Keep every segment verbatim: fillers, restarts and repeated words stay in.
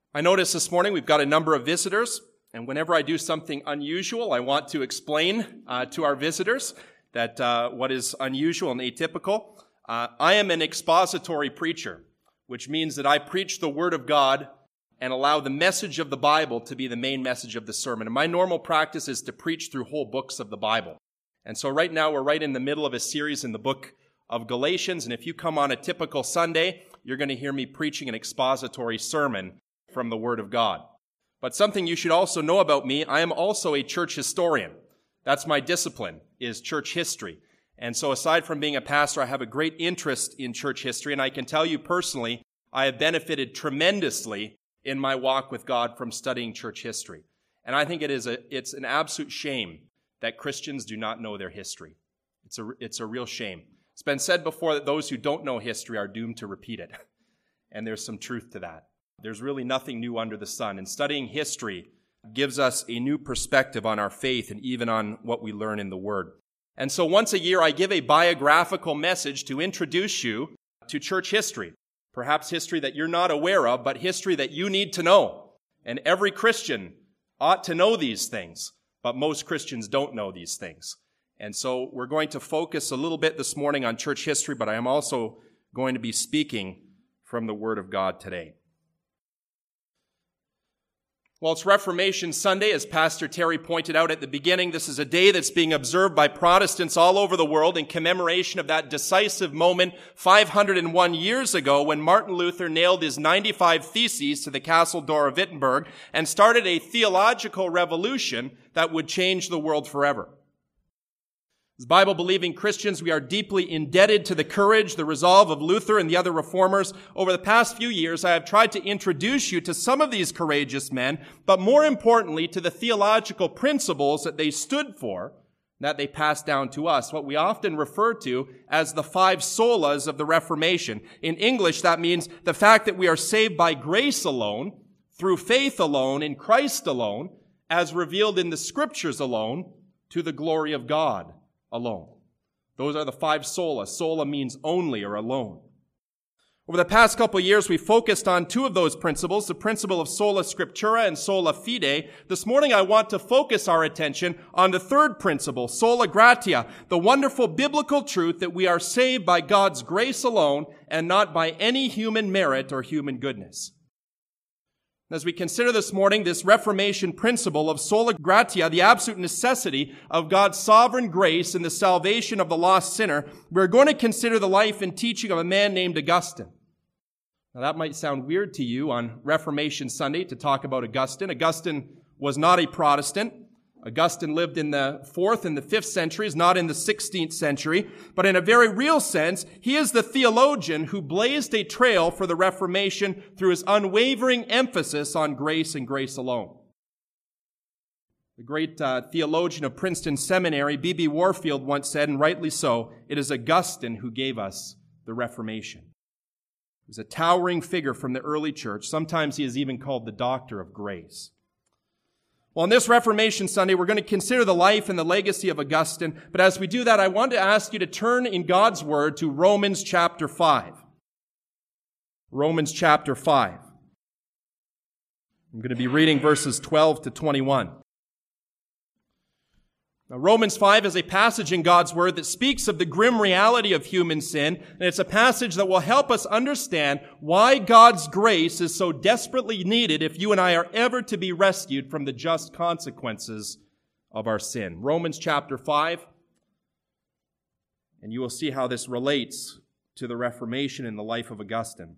I noticed this morning we've got a number of visitors, and whenever I do something unusual, I want to explain uh, to our visitors that uh, what is unusual and atypical. Uh, I am an expository preacher, which means that I preach the Word of God and allow the message of the Bible to be the main message of the sermon. And my normal practice is to preach through whole books of the Bible. And so right now we're right in the middle of a series in the book of Galatians, and if you come on a typical Sunday, you're going to hear me preaching an expository sermon from the Word of God. But something you should also know about me, I am also a church historian. That's my discipline, is church history. And so aside from being a pastor, I have a great interest in church history, and I can tell you personally, I have benefited tremendously in my walk with God from studying church history. And I think it is a, it's an absolute shame that Christians do not know their history. It's a, it's a real shame. It's been said before that those who don't know history are doomed to repeat it. And there's some truth to that. There's really nothing new under the sun. And studying history gives us a new perspective on our faith and even on what we learn in the Word. And so once a year, I give a biographical message to introduce you to church history. Perhaps history that you're not aware of, but history that you need to know. And every Christian ought to know these things, but most Christians don't know these things. And so we're going to focus a little bit this morning on church history, but I am also going to be speaking from the Word of God today. Well, it's Reformation Sunday, as Pastor Terry pointed out at the beginning. This is a day that's being observed by Protestants all over the world in commemoration of that decisive moment five hundred one years ago when Martin Luther nailed his ninety-five Theses to the castle door of Wittenberg and started a theological revolution that would change the world forever. As Bible-believing Christians, we are deeply indebted to the courage, the resolve of Luther and the other reformers. Over the past few years, I have tried to introduce you to some of these courageous men, but more importantly, to the theological principles that they stood for, that they passed down to us, what we often refer to as the five solas of the Reformation. In English, that means the fact that we are saved by grace alone, through faith alone, in Christ alone, as revealed in the Scriptures alone, to the glory of God alone. Those are the five sola. Sola means only or alone. Over the past couple of years, we focused on two of those principles, the principle of sola scriptura and sola fide. This morning, I want to focus our attention on the third principle, sola gratia, the wonderful biblical truth that we are saved by God's grace alone and not by any human merit or human goodness. As we consider this morning this Reformation principle of sola gratia, the absolute necessity of God's sovereign grace in the salvation of the lost sinner, we're going to consider the life and teaching of a man named Augustine. Now that might sound weird to you on Reformation Sunday to talk about Augustine. Augustine was not a Protestant. Augustine lived in the fourth and the fifth centuries, not in the sixteenth century. But in a very real sense, he is the theologian who blazed a trail for the Reformation through his unwavering emphasis on grace and grace alone. The great uh, theologian of Princeton Seminary, B B Warfield, once said, and rightly so, it is Augustine who gave us the Reformation. He was a towering figure from the early church. Sometimes he is even called the Doctor of Grace. Well, on this Reformation Sunday, we're going to consider the life and the legacy of Augustine. But as we do that, I want to ask you to turn in God's Word to Romans chapter five. Romans chapter five. I'm going to be reading verses twelve to twenty-one. Now, Romans five is a passage in God's Word that speaks of the grim reality of human sin, and it's a passage that will help us understand why God's grace is so desperately needed if you and I are ever to be rescued from the just consequences of our sin. Romans chapter five, and you will see how this relates to the Reformation in the life of Augustine.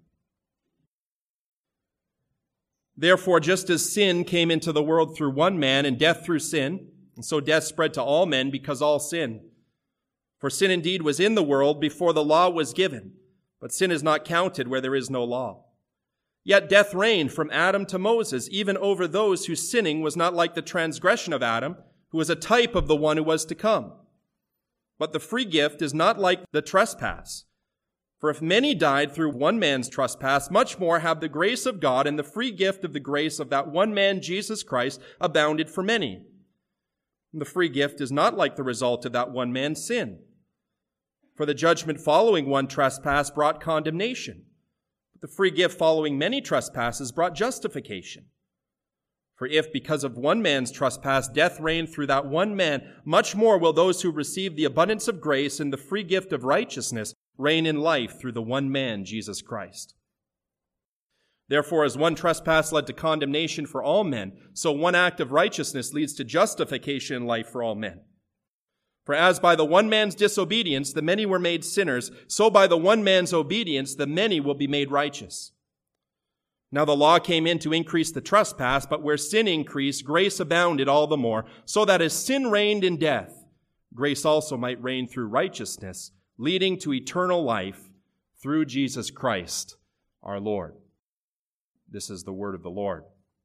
Therefore, just as sin came into the world through one man, and death through sin, and so death spread to all men because all sinned. For sin indeed was in the world before the law was given, but sin is not counted where there is no law. Yet death reigned from Adam to Moses, even over those whose sinning was not like the transgression of Adam, who was a type of the one who was to come. But the free gift is not like the trespass. For if many died through one man's trespass, much more have the grace of God and the free gift of the grace of that one man, Jesus Christ, abounded for many. The free gift is not like the result of that one man's sin. For the judgment following one trespass brought condemnation. The free gift following many trespasses brought justification. For if, because of one man's trespass, death reigned through that one man, much more will those who receive the abundance of grace and the free gift of righteousness reign in life through the one man, Jesus Christ. Therefore, as one trespass led to condemnation for all men, so one act of righteousness leads to justification in life for all men. For as by the one man's disobedience the many were made sinners, so by the one man's obedience the many will be made righteous. Now the law came in to increase the trespass, but where sin increased, grace abounded all the more, so that as sin reigned in death, grace also might reign through righteousness, leading to eternal life through Jesus Christ our Lord. This is the word of the Lord.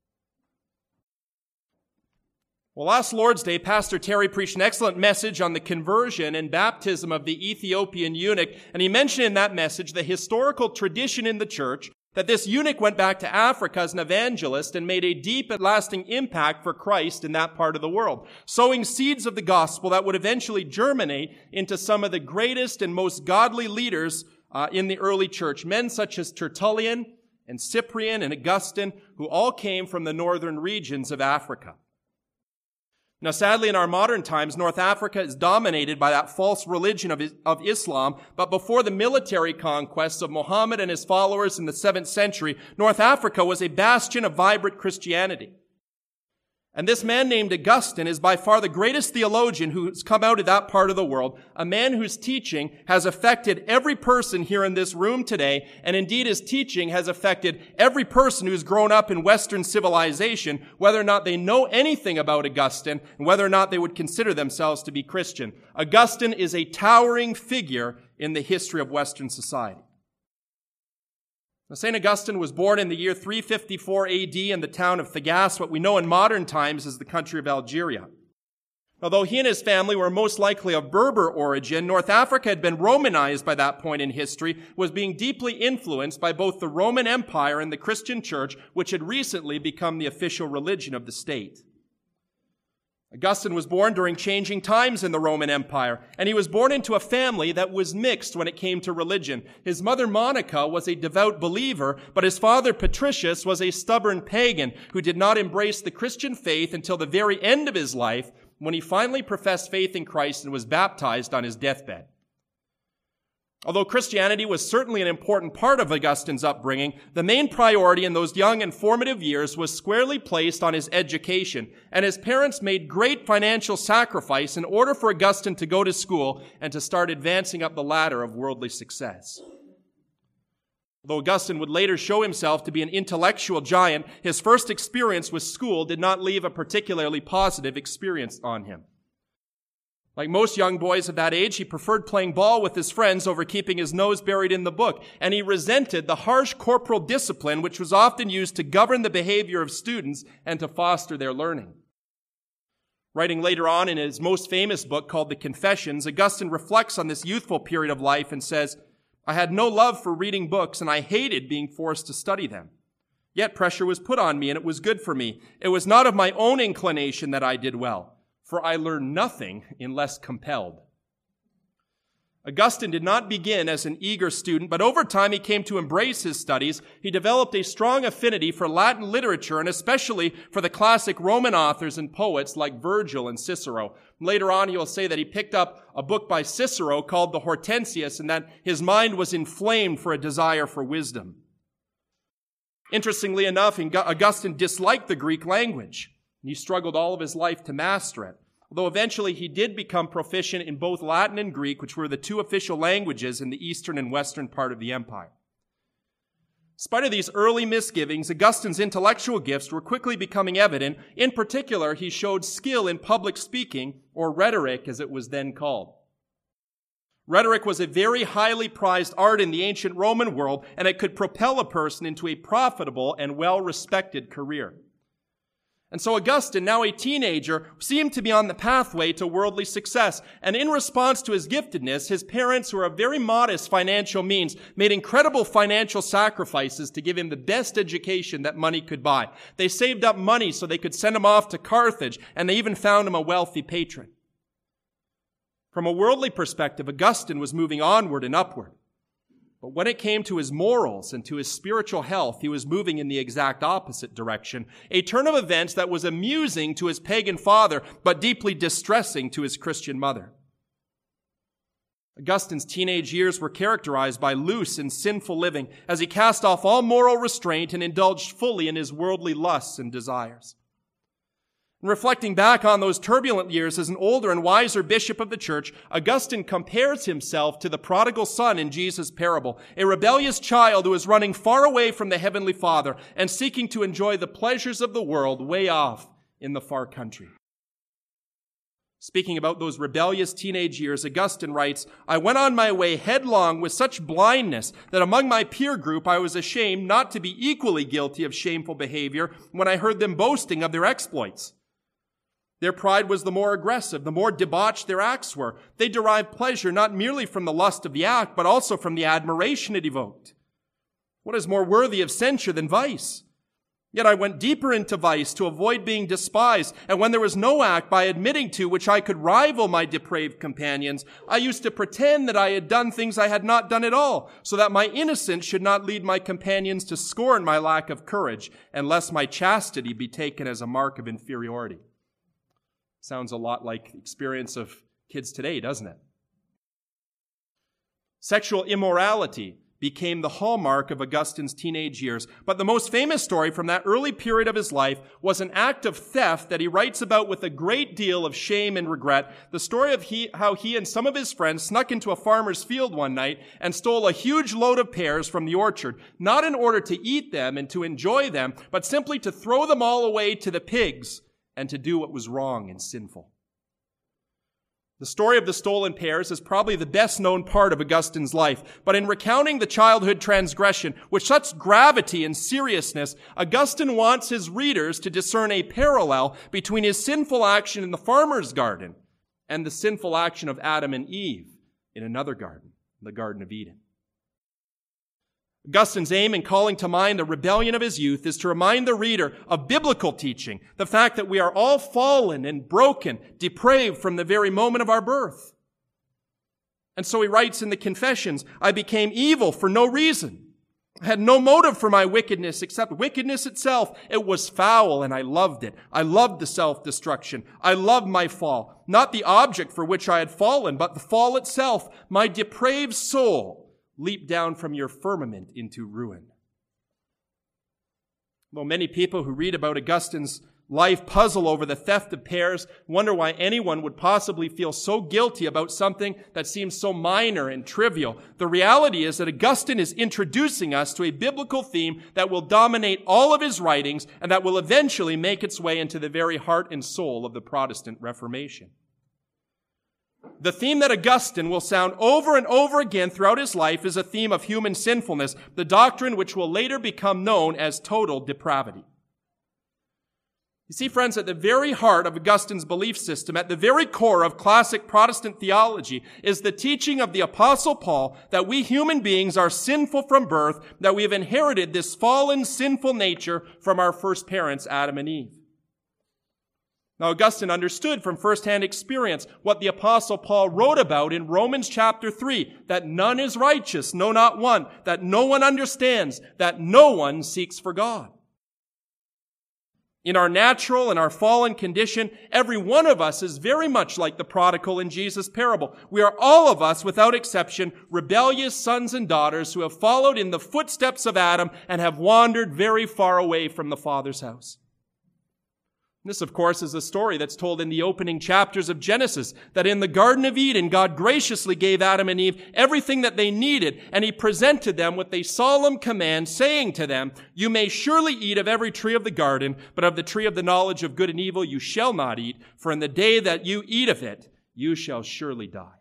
Well, last Lord's Day, Pastor Terry preached an excellent message on the conversion and baptism of the Ethiopian eunuch, and he mentioned in that message the historical tradition in the church that this eunuch went back to Africa as an evangelist and made a deep and lasting impact for Christ in that part of the world, sowing seeds of the gospel that would eventually germinate into some of the greatest and most godly leaders uh, in the early church, men such as Tertullian and Cyprian and Augustine, who all came from the northern regions of Africa. Now, sadly, in our modern times, North Africa is dominated by that false religion of, of Islam, but before the military conquests of Muhammad and his followers in the seventh century, North Africa was a bastion of vibrant Christianity. And this man named Augustine is by far the greatest theologian who's come out of that part of the world, a man whose teaching has affected every person here in this room today, and indeed his teaching has affected every person who's grown up in Western civilization, whether or not they know anything about Augustine, and whether or not they would consider themselves to be Christian. Augustine is a towering figure in the history of Western society. Now, Saint Augustine was born in the year three fifty-four A D in the town of Thagasse, what we know in modern times as the country of Algeria. Although he and his family were most likely of Berber origin, North Africa had been Romanized by that point in history, was being deeply influenced by both the Roman Empire and the Christian Church, which had recently become the official religion of the state. Augustine was born during changing times in the Roman Empire, and he was born into a family that was mixed when it came to religion. His mother Monica was a devout believer, but his father Patricius was a stubborn pagan who did not embrace the Christian faith until the very end of his life, when he finally professed faith in Christ and was baptized on his deathbed. Although Christianity was certainly an important part of Augustine's upbringing, the main priority in those young and formative years was squarely placed on his education, and his parents made great financial sacrifice in order for Augustine to go to school and to start advancing up the ladder of worldly success. Although Augustine would later show himself to be an intellectual giant, his first experience with school did not leave a particularly positive experience on him. Like most young boys of that age, he preferred playing ball with his friends over keeping his nose buried in the book, and he resented the harsh corporal discipline which was often used to govern the behavior of students and to foster their learning. Writing later on in his most famous book called The Confessions, Augustine reflects on this youthful period of life and says, "I had no love for reading books, and I hated being forced to study them. Yet pressure was put on me, and it was good for me. It was not of my own inclination that I did well, for I learned nothing unless compelled." Augustine did not begin as an eager student, but over time he came to embrace his studies. He developed a strong affinity for Latin literature, and especially for the classic Roman authors and poets like Virgil and Cicero. Later on, he will say that he picked up a book by Cicero called the Hortensius, and that his mind was inflamed for a desire for wisdom. Interestingly enough, Augustine disliked the Greek language. He struggled all of his life to master it, although eventually he did become proficient in both Latin and Greek, which were the two official languages in the eastern and western part of the empire. In spite of these early misgivings, Augustine's intellectual gifts were quickly becoming evident. In particular, he showed skill in public speaking, or rhetoric as it was then called. Rhetoric was a very highly prized art in the ancient Roman world, and it could propel a person into a profitable and well-respected career. And so Augustine, now a teenager, seemed to be on the pathway to worldly success. And in response to his giftedness, his parents, who were of very modest financial means, made incredible financial sacrifices to give him the best education that money could buy. They saved up money so they could send him off to Carthage, and they even found him a wealthy patron. From a worldly perspective, Augustine was moving onward and upward. But when it came to his morals and to his spiritual health, he was moving in the exact opposite direction, a turn of events that was amusing to his pagan father, but deeply distressing to his Christian mother. Augustine's teenage years were characterized by loose and sinful living as he cast off all moral restraint and indulged fully in his worldly lusts and desires. Reflecting back on those turbulent years as an older and wiser bishop of the church, Augustine compares himself to the prodigal son in Jesus' parable, a rebellious child who is running far away from the heavenly Father and seeking to enjoy the pleasures of the world way off in the far country. Speaking about those rebellious teenage years, Augustine writes, "I went on my way headlong with such blindness that among my peer group I was ashamed not to be equally guilty of shameful behavior when I heard them boasting of their exploits. Their pride was the more aggressive, the more debauched their acts were. They derived pleasure not merely from the lust of the act, but also from the admiration it evoked. What is more worthy of censure than vice? Yet I went deeper into vice to avoid being despised, and when there was no act by admitting to which I could rival my depraved companions, I used to pretend that I had done things I had not done at all, so that my innocence should not lead my companions to scorn my lack of courage, and lest my chastity be taken as a mark of inferiority." Sounds a lot like the experience of kids today, doesn't it? Sexual immorality became the hallmark of Augustine's teenage years. But the most famous story from that early period of his life was an act of theft that he writes about with a great deal of shame and regret. The story of he, how he and some of his friends snuck into a farmer's field one night and stole a huge load of pears from the orchard, not in order to eat them and to enjoy them, but simply to throw them all away to the pigs and to do what was wrong and sinful. The story of the stolen pears is probably the best known part of Augustine's life, but in recounting the childhood transgression with such gravity and seriousness, Augustine wants his readers to discern a parallel between his sinful action in the farmer's garden and the sinful action of Adam and Eve in another garden, the Garden of Eden. Augustine's aim in calling to mind the rebellion of his youth is to remind the reader of biblical teaching, the fact that we are all fallen and broken, depraved from the very moment of our birth. And so he writes in the Confessions, "I became evil for no reason. I had no motive for my wickedness except wickedness itself. It was foul and I loved it. I loved the self-destruction. I loved my fall, not the object for which I had fallen, but the fall itself. My depraved soul leap down from your firmament into ruin." Though many people who read about Augustine's life puzzle over the theft of pears, wonder why anyone would possibly feel so guilty about something that seems so minor and trivial, the reality is that Augustine is introducing us to a biblical theme that will dominate all of his writings and that will eventually make its way into the very heart and soul of the Protestant Reformation. The theme that Augustine will sound over and over again throughout his life is a theme of human sinfulness, the doctrine which will later become known as total depravity. You see, friends, at the very heart of Augustine's belief system, at the very core of classic Protestant theology, is the teaching of the Apostle Paul that we human beings are sinful from birth, that we have inherited this fallen, sinful nature from our first parents, Adam and Eve. Now, Augustine understood from firsthand experience what the Apostle Paul wrote about in Romans chapter three, that none is righteous, no, not one, that no one understands, that no one seeks for God. In our natural and our fallen condition, every one of us is very much like the prodigal in Jesus' parable. We are all of us, without exception, rebellious sons and daughters who have followed in the footsteps of Adam and have wandered very far away from the Father's house. This, of course, is a story that's told in the opening chapters of Genesis, that in the Garden of Eden, God graciously gave Adam and Eve everything that they needed, and he presented them with a solemn command, saying to them, "You may surely eat of every tree of the garden, but of the tree of the knowledge of good and evil you shall not eat, for in the day that you eat of it, you shall surely die."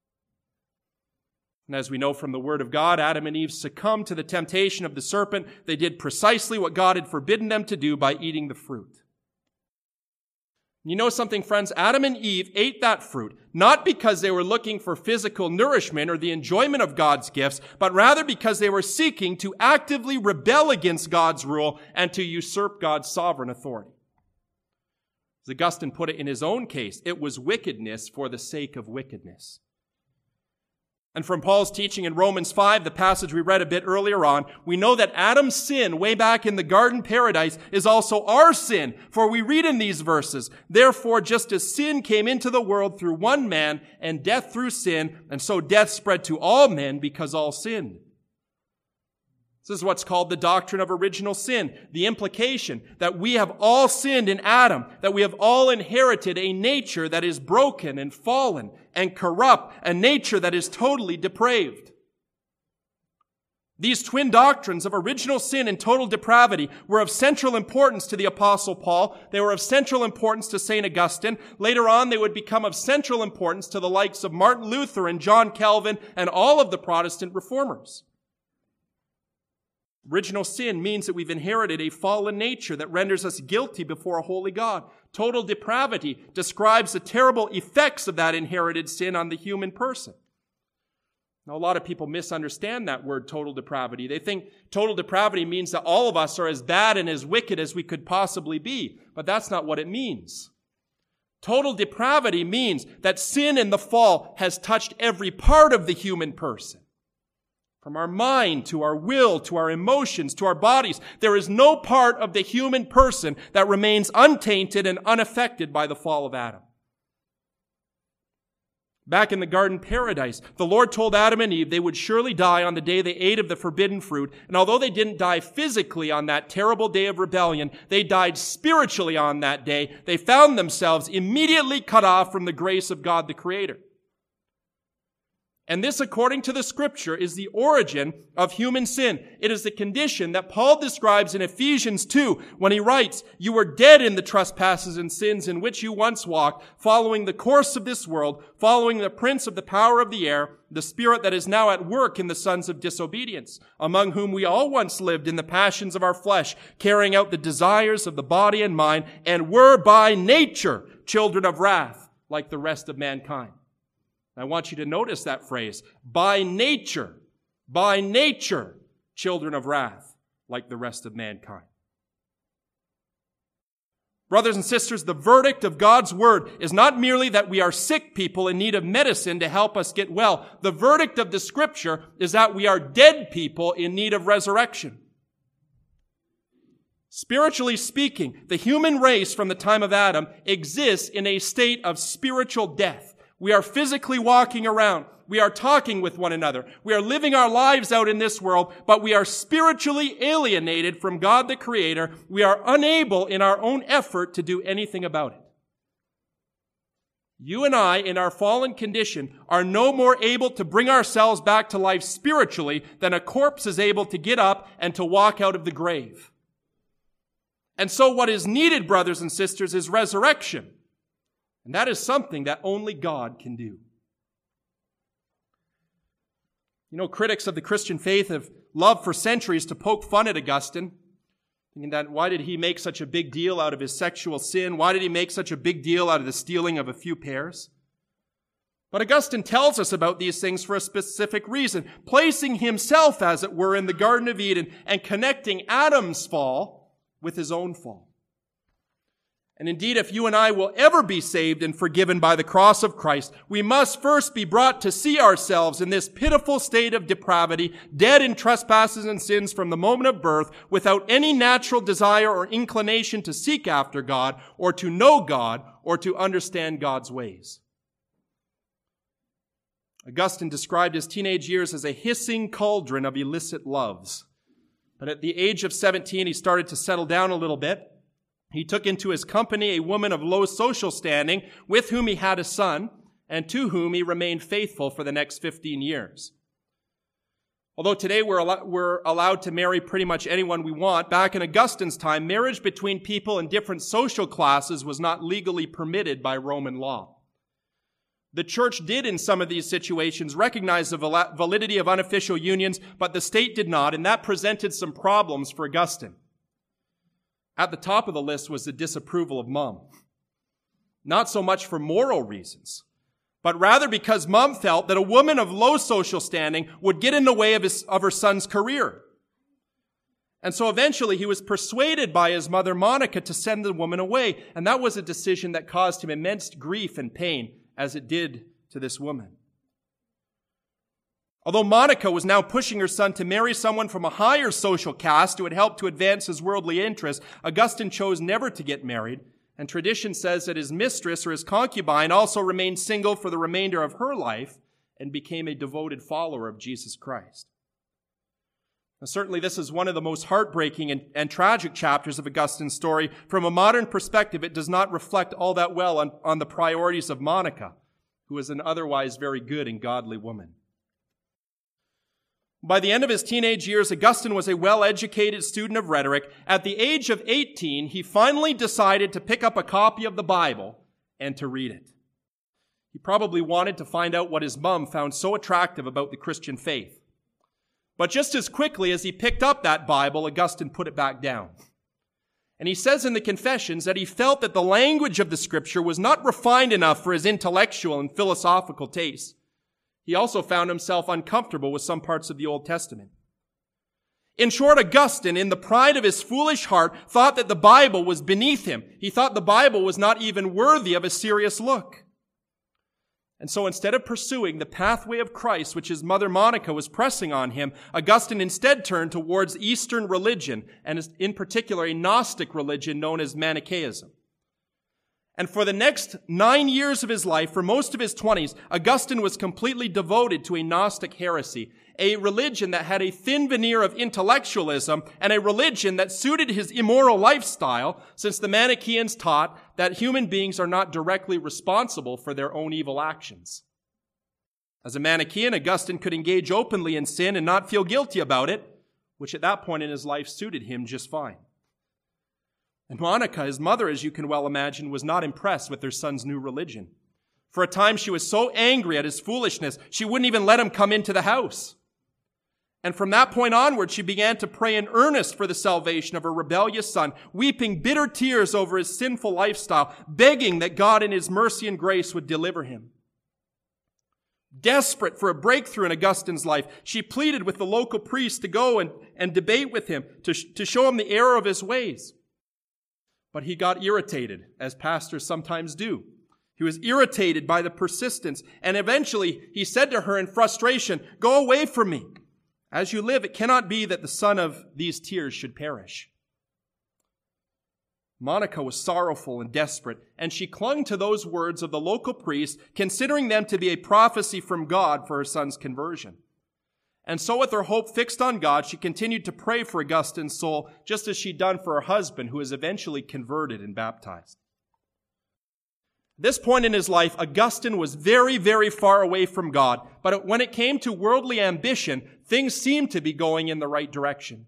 And as we know from the Word of God, Adam and Eve succumbed to the temptation of the serpent. They did precisely what God had forbidden them to do by eating the fruit. You know something, friends? Adam and Eve ate that fruit, not because they were looking for physical nourishment or the enjoyment of God's gifts, but rather because they were seeking to actively rebel against God's rule and to usurp God's sovereign authority. As Augustine put it in his own case, it was wickedness for the sake of wickedness. And from Paul's teaching in Romans five, the passage we read a bit earlier on, we know that Adam's sin way back in the garden paradise is also our sin. For we read in these verses, therefore, just as sin came into the world through one man, and death through sin, and so death spread to all men because all sinned. This is what's called the doctrine of original sin. The implication that we have all sinned in Adam, that we have all inherited a nature that is broken and fallen and corrupt, a nature that is totally depraved. These twin doctrines of original sin and total depravity were of central importance to the Apostle Paul. They were of central importance to Saint Augustine. Later on, they would become of central importance to the likes of Martin Luther and John Calvin and all of the Protestant reformers. Original sin means that we've inherited a fallen nature that renders us guilty before a holy God. Total depravity describes the terrible effects of that inherited sin on the human person. Now, a lot of people misunderstand that word, total depravity. They think total depravity means that all of us are as bad and as wicked as we could possibly be. But that's not what it means. Total depravity means that sin in the fall has touched every part of the human person. From our mind to our will to our emotions to our bodies, there is no part of the human person that remains untainted and unaffected by the fall of Adam. Back in the garden paradise, the Lord told Adam and Eve they would surely die on the day they ate of the forbidden fruit. And although they didn't die physically on that terrible day of rebellion, they died spiritually on that day. They found themselves immediately cut off from the grace of God the Creator. And this, according to the Scripture, is the origin of human sin. It is the condition that Paul describes in Ephesians two when he writes, "You were dead in the trespasses and sins in which you once walked, following the course of this world, following the prince of the power of the air, the spirit that is now at work in the sons of disobedience, among whom we all once lived in the passions of our flesh, carrying out the desires of the body and mind, and were by nature children of wrath, like the rest of mankind." I want you to notice that phrase, by nature, by nature, children of wrath, like the rest of mankind. Brothers and sisters, the verdict of God's word is not merely that we are sick people in need of medicine to help us get well. The verdict of the Scripture is that we are dead people in need of resurrection. Spiritually speaking, the human race from the time of Adam exists in a state of spiritual death. We are physically walking around. We are talking with one another. We are living our lives out in this world, but we are spiritually alienated from God the Creator. We are unable in our own effort to do anything about it. You and I, in our fallen condition, are no more able to bring ourselves back to life spiritually than a corpse is able to get up and to walk out of the grave. And so what is needed, brothers and sisters, is resurrection. And that is something that only God can do. You know, critics of the Christian faith have loved for centuries to poke fun at Augustine, thinking that why did he make such a big deal out of his sexual sin? Why did he make such a big deal out of the stealing of a few pears? But Augustine tells us about these things for a specific reason, placing himself, as it were, in the Garden of Eden and connecting Adam's fall with his own fall. And indeed, if you and I will ever be saved and forgiven by the cross of Christ, we must first be brought to see ourselves in this pitiful state of depravity, dead in trespasses and sins from the moment of birth, without any natural desire or inclination to seek after God, or to know God, or to understand God's ways. Augustine described his teenage years as a hissing cauldron of illicit loves. But at the age of seventeen, he started to settle down a little bit. He took into his company a woman of low social standing with whom he had a son and to whom he remained faithful for the next fifteen years. Although today we're, al- we're allowed to marry pretty much anyone we want, back in Augustine's time, marriage between people in different social classes was not legally permitted by Roman law. The church did in some of these situations recognize the val- validity of unofficial unions, but the state did not, and that presented some problems for Augustine. At the top of the list was the disapproval of Mom. Not so much for moral reasons, but rather because Mom felt that a woman of low social standing would get in the way of, his, of her son's career. And so eventually he was persuaded by his mother Monica to send the woman away, and that was a decision that caused him immense grief and pain, as it did to this woman. Although Monica was now pushing her son to marry someone from a higher social caste who would help to advance his worldly interests, Augustine chose never to get married, and tradition says that his mistress or his concubine also remained single for the remainder of her life and became a devoted follower of Jesus Christ. Now, certainly this is one of the most heartbreaking and, and tragic chapters of Augustine's story. From a modern perspective, it does not reflect all that well on, on the priorities of Monica, who was an otherwise very good and godly woman. By the end of his teenage years, Augustine was a well-educated student of rhetoric. At the age of eighteen, he finally decided to pick up a copy of the Bible and to read it. He probably wanted to find out what his mom found so attractive about the Christian faith. But just as quickly as he picked up that Bible, Augustine put it back down. And he says in the Confessions that he felt that the language of the Scripture was not refined enough for his intellectual and philosophical tastes. He also found himself uncomfortable with some parts of the Old Testament. In short, Augustine, in the pride of his foolish heart, thought that the Bible was beneath him. He thought the Bible was not even worthy of a serious look. And so instead of pursuing the pathway of Christ, which his mother Monica was pressing on him, Augustine instead turned towards Eastern religion, and in particular a Gnostic religion known as Manichaeism. And for the next nine years of his life, for most of his twenties, Augustine was completely devoted to a Gnostic heresy, a religion that had a thin veneer of intellectualism and a religion that suited his immoral lifestyle, since the Manichaeans taught that human beings are not directly responsible for their own evil actions. As a Manichaean, Augustine could engage openly in sin and not feel guilty about it, which at that point in his life suited him just fine. And Monica, his mother, as you can well imagine, was not impressed with their son's new religion. For a time, she was so angry at his foolishness, she wouldn't even let him come into the house. And from that point onward, she began to pray in earnest for the salvation of her rebellious son, weeping bitter tears over his sinful lifestyle, begging that God in his mercy and grace would deliver him. Desperate for a breakthrough in Augustine's life, she pleaded with the local priest to go and, and debate with him, to, to show him the error of his ways. But he got irritated, as pastors sometimes do. He was irritated by the persistence, and eventually he said to her in frustration, "Go away from me. As you live, it cannot be that the son of these tears should perish." Monica was sorrowful and desperate, and she clung to those words of the local priest, considering them to be a prophecy from God for her son's conversion. And so with her hope fixed on God, she continued to pray for Augustine's soul, just as she'd done for her husband, who was eventually converted and baptized. At this point in his life, Augustine was very, very far away from God, but when it came to worldly ambition, things seemed to be going in the right direction.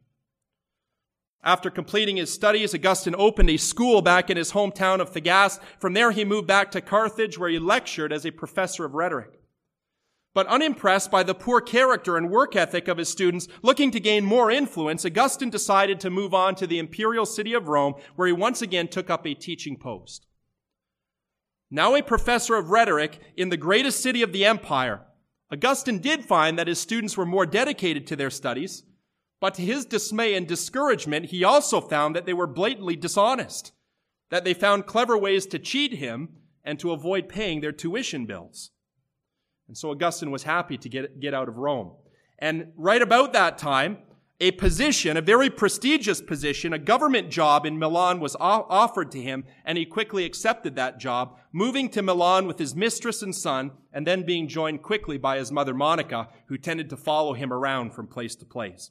After completing his studies, Augustine opened a school back in his hometown of Thagaste. From there, he moved back to Carthage, where he lectured as a professor of rhetoric. But unimpressed by the poor character and work ethic of his students, looking to gain more influence, Augustine decided to move on to the imperial city of Rome, where he once again took up a teaching post. Now a professor of rhetoric in the greatest city of the empire, Augustine did find that his students were more dedicated to their studies, but to his dismay and discouragement, he also found that they were blatantly dishonest, that they found clever ways to cheat him and to avoid paying their tuition bills. And so Augustine was happy to get, get out of Rome. And right about that time, a position, a very prestigious position, a government job in Milan was offered to him, and he quickly accepted that job, moving to Milan with his mistress and son, and then being joined quickly by his mother Monica, who tended to follow him around from place to place.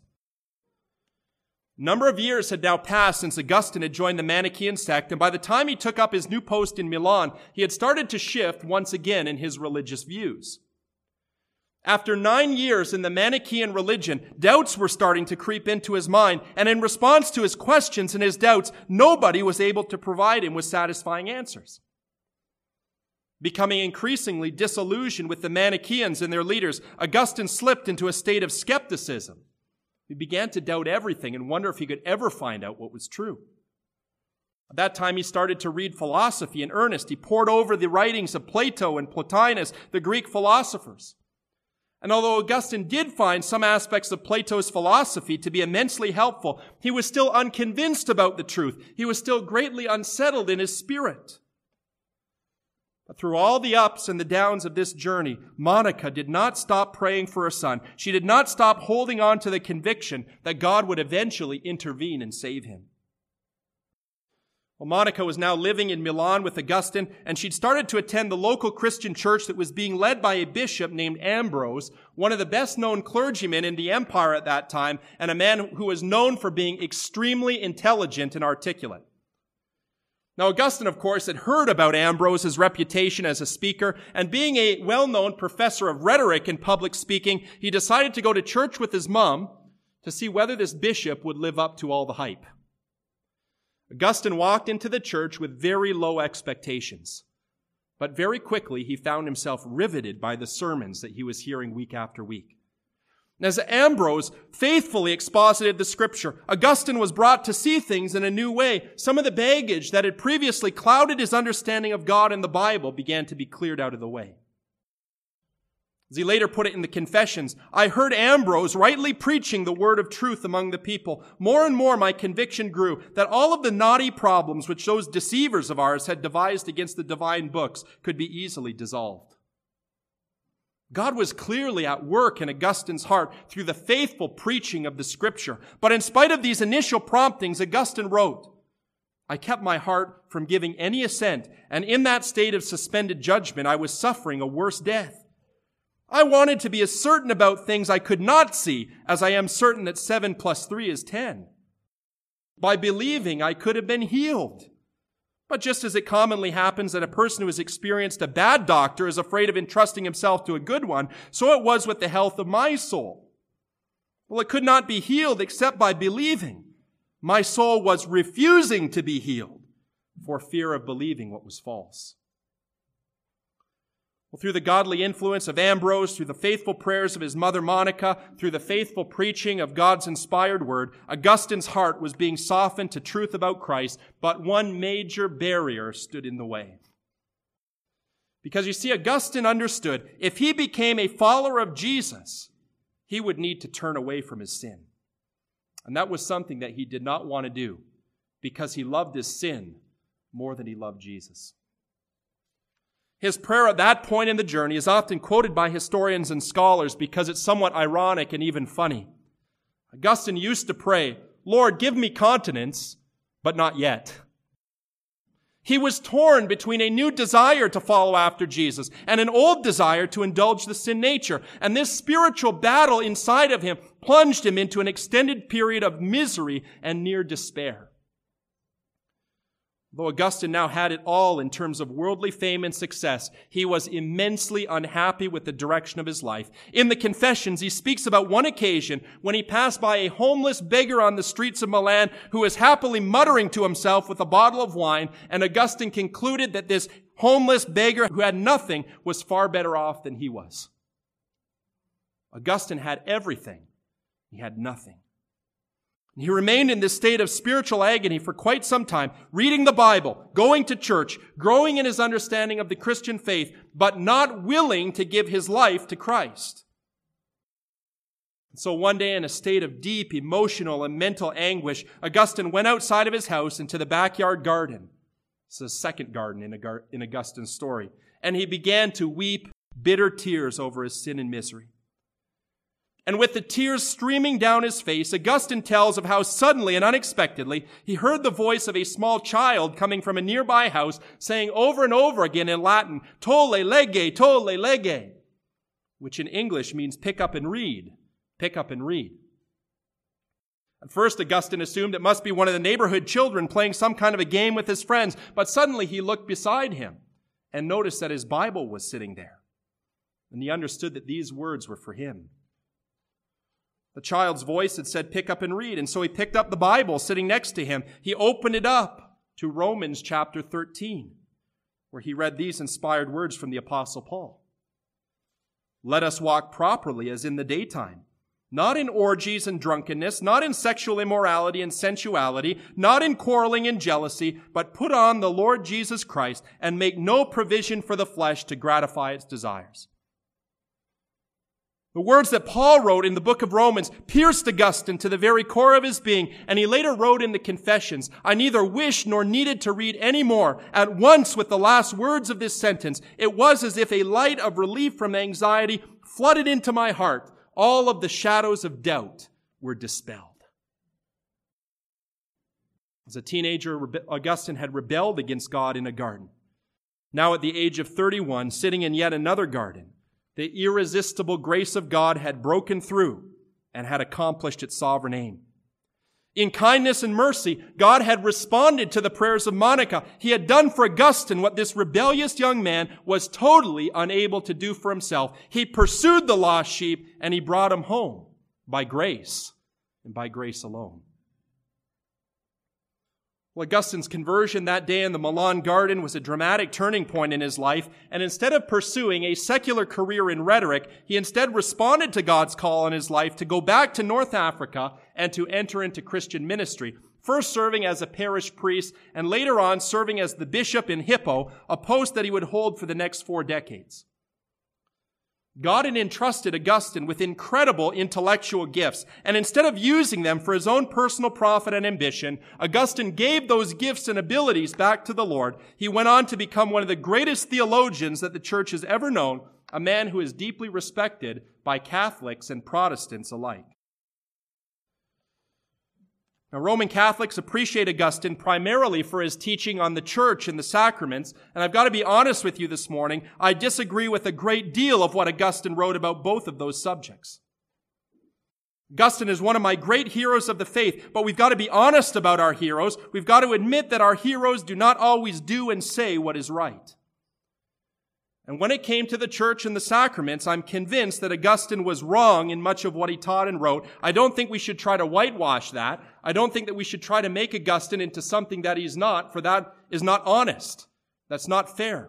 A number of years had now passed since Augustine had joined the Manichaean sect, and by the time he took up his new post in Milan, he had started to shift once again in his religious views. After nine years in the Manichaean religion, doubts were starting to creep into his mind, and in response to his questions and his doubts, nobody was able to provide him with satisfying answers. Becoming increasingly disillusioned with the Manichaeans and their leaders, Augustine slipped into a state of skepticism. He began to doubt everything and wonder if he could ever find out what was true. At that time, he started to read philosophy in earnest. He pored over the writings of Plato and Plotinus, the Greek philosophers. And although Augustine did find some aspects of Plato's philosophy to be immensely helpful, he was still unconvinced about the truth. He was still greatly unsettled in his spirit. But through all the ups and the downs of this journey, Monica did not stop praying for her son. She did not stop holding on to the conviction that God would eventually intervene and save him. Well, Monica was now living in Milan with Augustine, and she'd started to attend the local Christian church that was being led by a bishop named Ambrose, one of the best-known clergymen in the empire at that time, and a man who was known for being extremely intelligent and articulate. Now, Augustine, of course, had heard about Ambrose's reputation as a speaker, and being a well-known professor of rhetoric and public speaking, he decided to go to church with his mom to see whether this bishop would live up to all the hype. Augustine walked into the church with very low expectations, but very quickly he found himself riveted by the sermons that he was hearing week after week. And as Ambrose faithfully exposited the Scripture, Augustine was brought to see things in a new way. Some of the baggage that had previously clouded his understanding of God and the Bible began to be cleared out of the way. As he later put it in the Confessions, I heard Ambrose rightly preaching the word of truth among the people. More and more my conviction grew that all of the knotty problems which those deceivers of ours had devised against the divine books could be easily dissolved. God was clearly at work in Augustine's heart through the faithful preaching of the Scripture. But in spite of these initial promptings, Augustine wrote, I kept my heart from giving any assent, and in that state of suspended judgment I was suffering a worse death. I wanted to be as certain about things I could not see as I am certain that seven plus three is ten. By believing, I could have been healed. But just as it commonly happens that a person who has experienced a bad doctor is afraid of entrusting himself to a good one, so it was with the health of my soul. Well, it could not be healed except by believing. My soul was refusing to be healed for fear of believing what was false. Well, through the godly influence of Ambrose, through the faithful prayers of his mother Monica, through the faithful preaching of God's inspired word, Augustine's heart was being softened to truth about Christ, but one major barrier stood in the way. Because you see, Augustine understood if he became a follower of Jesus, he would need to turn away from his sin. And that was something that he did not want to do because he loved his sin more than he loved Jesus. His prayer at that point in the journey is often quoted by historians and scholars because it's somewhat ironic and even funny. Augustine used to pray, Lord, give me continence, but not yet. He was torn between a new desire to follow after Jesus and an old desire to indulge the sin nature. And this spiritual battle inside of him plunged him into an extended period of misery and near despair. Though Augustine now had it all in terms of worldly fame and success, he was immensely unhappy with the direction of his life. In the Confessions, he speaks about one occasion when he passed by a homeless beggar on the streets of Milan who was happily muttering to himself with a bottle of wine, and Augustine concluded that this homeless beggar who had nothing was far better off than he was. Augustine had everything. He had nothing. He remained in this state of spiritual agony for quite some time, reading the Bible, going to church, growing in his understanding of the Christian faith, but not willing to give his life to Christ. And so one day, in a state of deep emotional and mental anguish, Augustine went outside of his house into the backyard garden. It's the second garden in Augustine's story. And he began to weep bitter tears over his sin and misery. And with the tears streaming down his face, Augustine tells of how suddenly and unexpectedly he heard the voice of a small child coming from a nearby house saying over and over again in Latin, Tolle lege, tolle lege, which in English means pick up and read, pick up and read. At first, Augustine assumed it must be one of the neighborhood children playing some kind of a game with his friends, but suddenly he looked beside him and noticed that his Bible was sitting there. And he understood that these words were for him. The child's voice had said, pick up and read. And so he picked up the Bible sitting next to him. He opened it up to Romans chapter thirteen, where he read these inspired words from the Apostle Paul. Let us walk properly as in the daytime, not in orgies and drunkenness, not in sexual immorality and sensuality, not in quarreling and jealousy, but put on the Lord Jesus Christ and make no provision for the flesh to gratify its desires. The words that Paul wrote in the book of Romans pierced Augustine to the very core of his being, and he later wrote in the Confessions, "I neither wished nor needed to read any more. At once, with the last words of this sentence, it was as if a light of relief from anxiety flooded into my heart. All of the shadows of doubt were dispelled." As a teenager, Augustine had rebelled against God in a garden. Now at the age of thirty-one, sitting in yet another garden, the irresistible grace of God had broken through and had accomplished its sovereign aim. In kindness and mercy, God had responded to the prayers of Monica. He had done for Augustine what this rebellious young man was totally unable to do for himself. He pursued the lost sheep and he brought him home by grace and by grace alone. Well, Augustine's conversion that day in the Milan garden was a dramatic turning point in his life, and instead of pursuing a secular career in rhetoric, he instead responded to God's call on his life to go back to North Africa and to enter into Christian ministry, first serving as a parish priest and later on serving as the bishop in Hippo, a post that he would hold for the next four decades. God had entrusted Augustine with incredible intellectual gifts, and instead of using them for his own personal profit and ambition, Augustine gave those gifts and abilities back to the Lord. He went on to become one of the greatest theologians that the church has ever known, a man who is deeply respected by Catholics and Protestants alike. Now, Roman Catholics appreciate Augustine primarily for his teaching on the church and the sacraments, and I've got to be honest with you this morning, I disagree with a great deal of what Augustine wrote about both of those subjects. Augustine is one of my great heroes of the faith, but we've got to be honest about our heroes. We've got to admit that our heroes do not always do and say what is right. And when it came to the church and the sacraments, I'm convinced that Augustine was wrong in much of what he taught and wrote. I don't think we should try to whitewash that. I don't think that we should try to make Augustine into something that he's not, for that is not honest. That's not fair.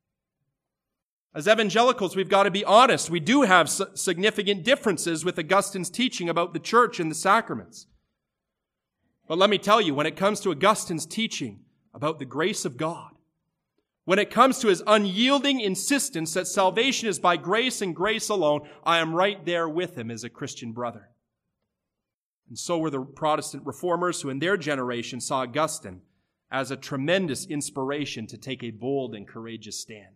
As evangelicals, we've got to be honest. We do have significant differences with Augustine's teaching about the church and the sacraments. But let me tell you, when it comes to Augustine's teaching about the grace of God, when it comes to his unyielding insistence that salvation is by grace and grace alone, I am right there with him as a Christian brother. And so were the Protestant reformers who in their generation saw Augustine as a tremendous inspiration to take a bold and courageous stand.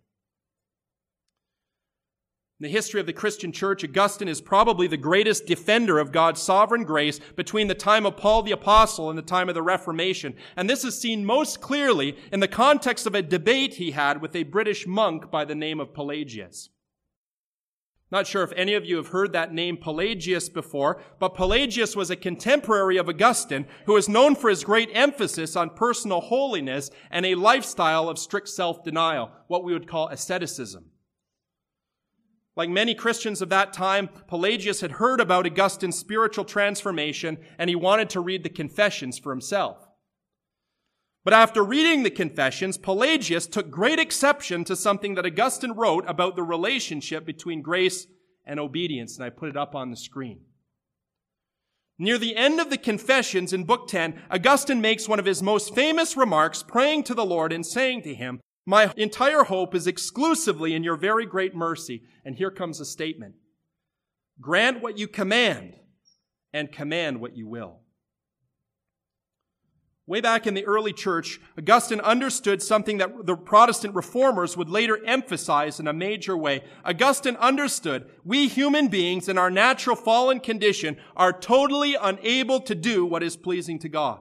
In the history of the Christian church, Augustine is probably the greatest defender of God's sovereign grace between the time of Paul the Apostle and the time of the Reformation. And this is seen most clearly in the context of a debate he had with a British monk by the name of Pelagius. Not sure if any of you have heard that name Pelagius before, but Pelagius was a contemporary of Augustine who is known for his great emphasis on personal holiness and a lifestyle of strict self-denial, what we would call asceticism. Like many Christians of that time, Pelagius had heard about Augustine's spiritual transformation, and he wanted to read the Confessions for himself. But after reading the Confessions, Pelagius took great exception to something that Augustine wrote about the relationship between grace and obedience, and I put it up on the screen. Near the end of the Confessions in Book ten, Augustine makes one of his most famous remarks, praying to the Lord and saying to him, "My entire hope is exclusively in your very great mercy." And here comes a statement. "Grant what you command, and command what you will." Way back in the early church, Augustine understood something that the Protestant reformers would later emphasize in a major way. Augustine understood we human beings in our natural fallen condition are totally unable to do what is pleasing to God.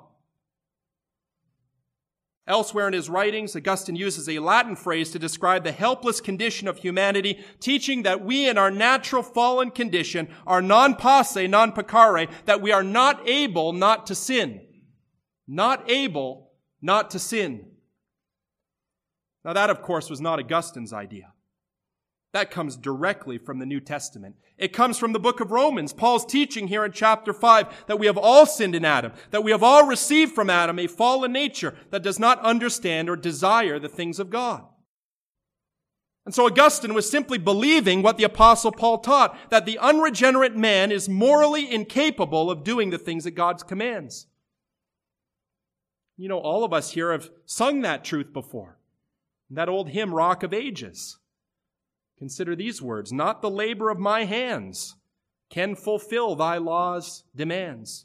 Elsewhere in his writings, Augustine uses a Latin phrase to describe the helpless condition of humanity, teaching that we in our natural fallen condition are non posse, non peccare, that we are not able not to sin. Not able not to sin. Now that, of course, was not Augustine's idea. That comes directly from the New Testament. It comes from the book of Romans, Paul's teaching here in chapter five, that we have all sinned in Adam, that we have all received from Adam a fallen nature that does not understand or desire the things of God. And so Augustine was simply believing what the Apostle Paul taught, that the unregenerate man is morally incapable of doing the things that God commands. You know, all of us here have sung that truth before. That old hymn, Rock of Ages. Consider these words, not the labor of my hands can fulfill thy law's demands.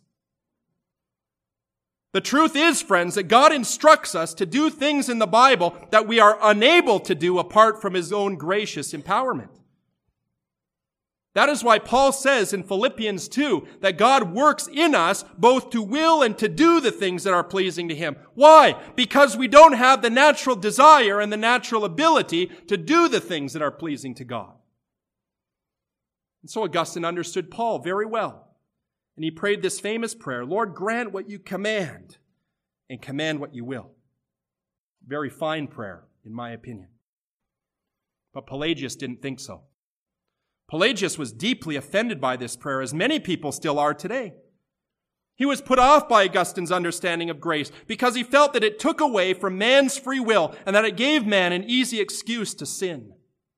The truth is, friends, that God instructs us to do things in the Bible that we are unable to do apart from His own gracious empowerment. That is why Paul says in Philippians two that God works in us both to will and to do the things that are pleasing to Him. Why? Because we don't have the natural desire and the natural ability to do the things that are pleasing to God. And so Augustine understood Paul very well. And he prayed this famous prayer, Lord, grant what you command and command what you will. Very fine prayer, in my opinion. But Pelagius didn't think so. Pelagius was deeply offended by this prayer, as many people still are today. He was put off by Augustine's understanding of grace because he felt that it took away from man's free will and that it gave man an easy excuse to sin.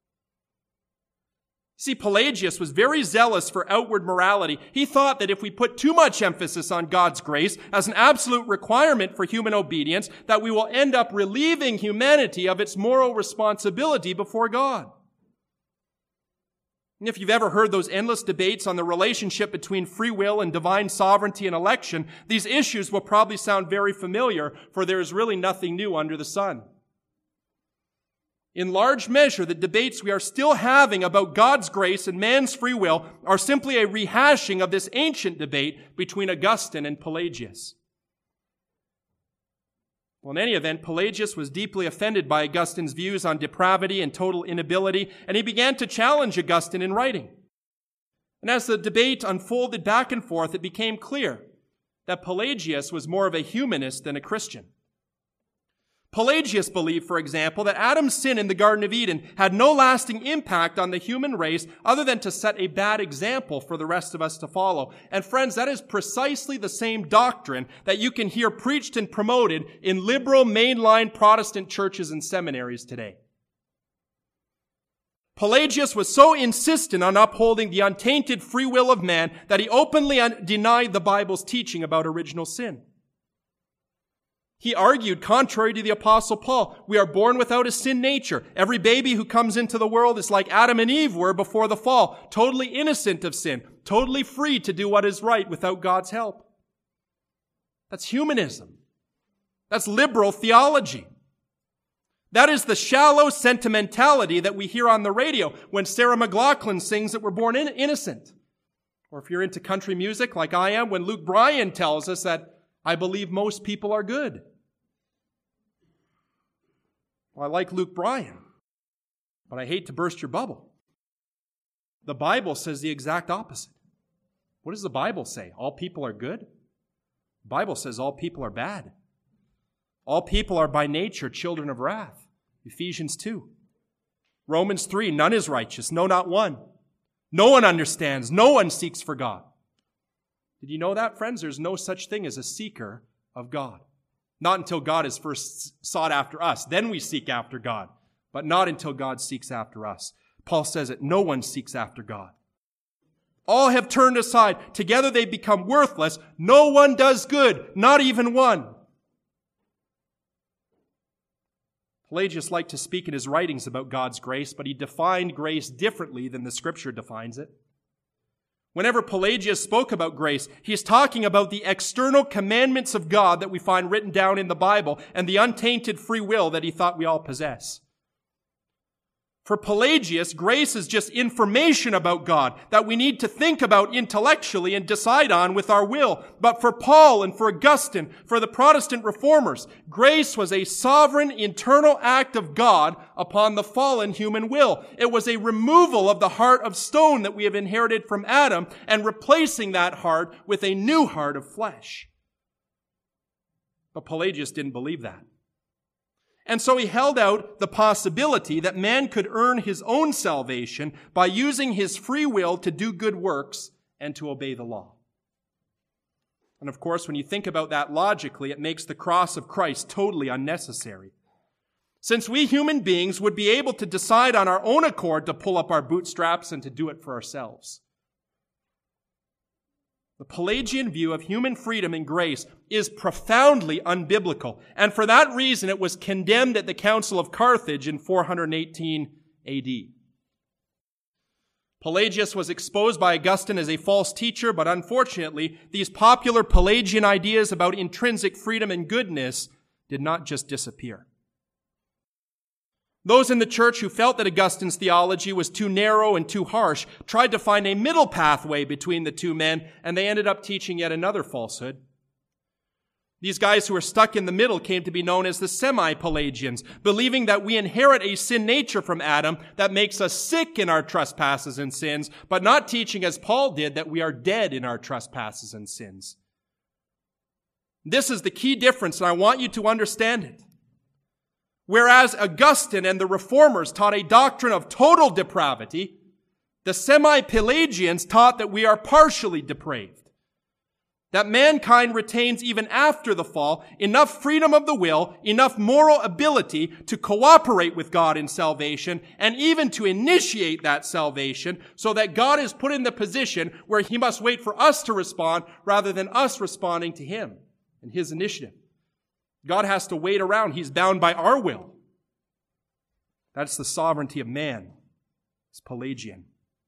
See, Pelagius was very zealous for outward morality. He thought that if we put too much emphasis on God's grace as an absolute requirement for human obedience, that we will end up relieving humanity of its moral responsibility before God. And if you've ever heard those endless debates on the relationship between free will and divine sovereignty and election, these issues will probably sound very familiar, for there is really nothing new under the sun. In large measure, the debates we are still having about God's grace and man's free will are simply a rehashing of this ancient debate between Augustine and Pelagius. Well, in any event, Pelagius was deeply offended by Augustine's views on depravity and total inability, and he began to challenge Augustine in writing. And as the debate unfolded back and forth, it became clear that Pelagius was more of a humanist than a Christian. Pelagius believed, for example, that Adam's sin in the Garden of Eden had no lasting impact on the human race other than to set a bad example for the rest of us to follow. And friends, that is precisely the same doctrine that you can hear preached and promoted in liberal mainline Protestant churches and seminaries today. Pelagius was so insistent on upholding the untainted free will of man that he openly un- denied the Bible's teaching about original sin. He argued, contrary to the Apostle Paul, we are born without a sin nature. Every baby who comes into the world is like Adam and Eve were before the fall, totally innocent of sin, totally free to do what is right without God's help. That's humanism. That's liberal theology. That is the shallow sentimentality that we hear on the radio when Sarah McLachlan sings that we're born in- innocent. Or if you're into country music like I am, when Luke Bryan tells us that I believe most people are good. Well, I like Luke Bryan, but I hate to burst your bubble. The Bible says the exact opposite. What does the Bible say? All people are good? The Bible says all people are bad. All people are by nature children of wrath. Ephesians two. Romans three, none is righteous, no, not one. No one understands, no one seeks for God. Did you know that, friends? There's no such thing as a seeker of God. Not until God is first sought after us. Then we seek after God. But not until God seeks after us. Paul says it, no one seeks after God. All have turned aside. Together they become worthless. No one does good, not even one. Pelagius liked to speak in his writings about God's grace, but he defined grace differently than the Scripture defines it. Whenever Pelagius spoke about grace, he is talking about the external commandments of God that we find written down in the Bible and the untainted free will that he thought we all possess. For Pelagius, grace is just information about God that we need to think about intellectually and decide on with our will. But for Paul and for Augustine, for the Protestant reformers, grace was a sovereign internal act of God upon the fallen human will. It was a removal of the heart of stone that we have inherited from Adam and replacing that heart with a new heart of flesh. But Pelagius didn't believe that. And so he held out the possibility that man could earn his own salvation by using his free will to do good works and to obey the law. And of course, when you think about that logically, it makes the cross of Christ totally unnecessary. Since we human beings would be able to decide on our own accord to pull up our bootstraps and to do it for ourselves. The Pelagian view of human freedom and grace is profoundly unbiblical, and for that reason it was condemned at the Council of Carthage in four hundred eighteen A D. Pelagius was exposed by Augustine as a false teacher, but unfortunately, these popular Pelagian ideas about intrinsic freedom and goodness did not just disappear. Those in the church who felt that Augustine's theology was too narrow and too harsh tried to find a middle pathway between the two men, and they ended up teaching yet another falsehood. These guys who were stuck in the middle came to be known as the semi-Pelagians, believing that we inherit a sin nature from Adam that makes us sick in our trespasses and sins, but not teaching as Paul did that we are dead in our trespasses and sins. This is the key difference, and I want you to understand it. Whereas Augustine and the Reformers taught a doctrine of total depravity, the semi-Pelagians taught that we are partially depraved. That mankind retains, even after the fall, enough freedom of the will, enough moral ability to cooperate with God in salvation, and even to initiate that salvation, so that God is put in the position where He must wait for us to respond rather than us responding to Him and His initiative. God has to wait around. He's bound by our will. That's the sovereignty of man. It's Pelagian.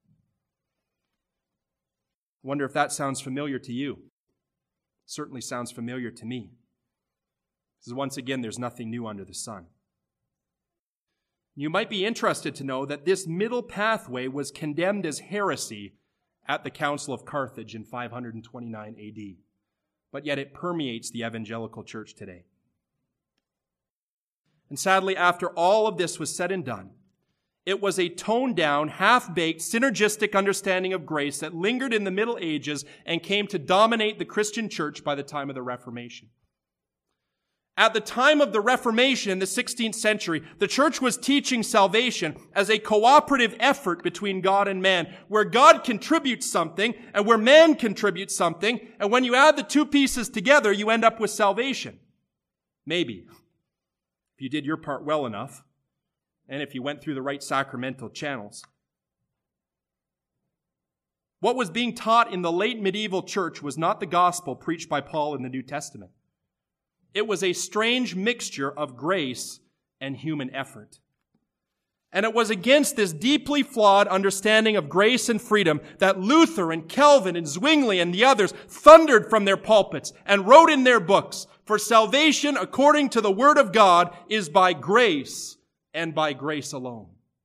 I wonder if that sounds familiar to you. Certainly sounds familiar to me. Because once again, there's nothing new under the sun. You might be interested to know that this middle pathway was condemned as heresy at the Council of Carthage in five twenty-nine A D, but yet it permeates the evangelical church today. And sadly, after all of this was said and done, it was a toned-down, half-baked, synergistic understanding of grace that lingered in the Middle Ages and came to dominate the Christian church by the time of the Reformation. At the time of the Reformation in the sixteenth century, the church was teaching salvation as a cooperative effort between God and man, where God contributes something and where man contributes something, and when you add the two pieces together, you end up with salvation. Maybe. If you did your part well enough. And if you went through the right sacramental channels. What was being taught in the late medieval church was not the gospel preached by Paul in the New Testament. It was a strange mixture of grace and human effort. And it was against this deeply flawed understanding of grace and freedom that Luther and Calvin and Zwingli and the others thundered from their pulpits and wrote in their books, "For salvation according to the word of God is by grace, and by grace alone."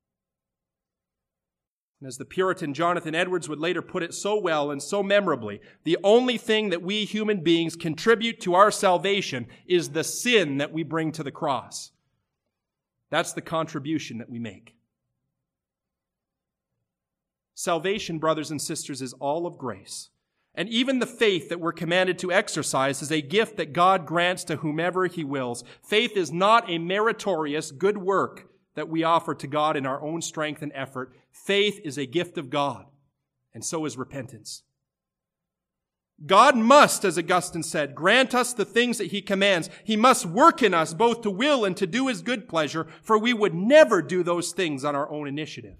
And as the Puritan Jonathan Edwards would later put it so well and so memorably, the only thing that we human beings contribute to our salvation is the sin that we bring to the cross. That's the contribution that we make. Salvation, brothers and sisters, is all of grace. And even the faith that we're commanded to exercise is a gift that God grants to whomever He wills. Faith is not a meritorious good work that we offer to God in our own strength and effort. Faith is a gift of God, and so is repentance. God must, as Augustine said, grant us the things that He commands. He must work in us both to will and to do His good pleasure, for we would never do those things on our own initiative.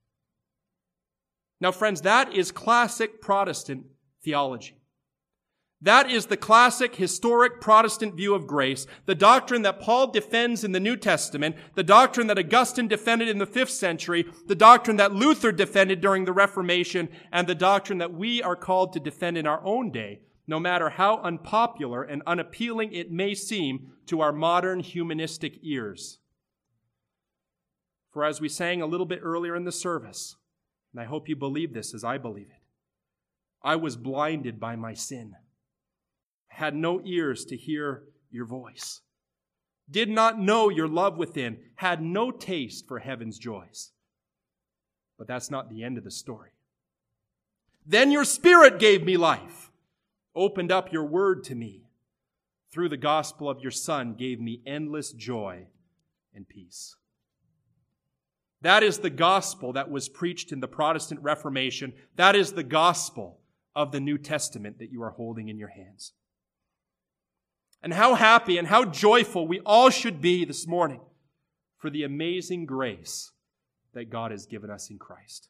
Now, friends, that is classic Protestant theology. That is the classic historic Protestant view of grace, the doctrine that Paul defends in the New Testament, the doctrine that Augustine defended in the fifth century, the doctrine that Luther defended during the Reformation, and the doctrine that we are called to defend in our own day, no matter how unpopular and unappealing it may seem to our modern humanistic ears. For as we sang a little bit earlier in the service, and I hope you believe this as I believe it, I was blinded by my sin, had no ears to hear your voice, did not know your love within, had no taste for heaven's joys. But that's not the end of the story. Then your Spirit gave me life, opened up your word to me, through the gospel of your Son gave me endless joy and peace. That is the gospel that was preached in the Protestant Reformation. That is the gospel of the New Testament that you are holding in your hands. And how happy and how joyful we all should be this morning for the amazing grace that God has given us in Christ.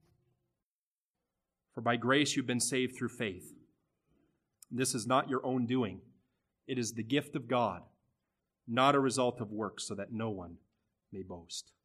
For by grace you've been saved through faith. This is not your own doing. It is the gift of God, not a result of works, so that no one may boast.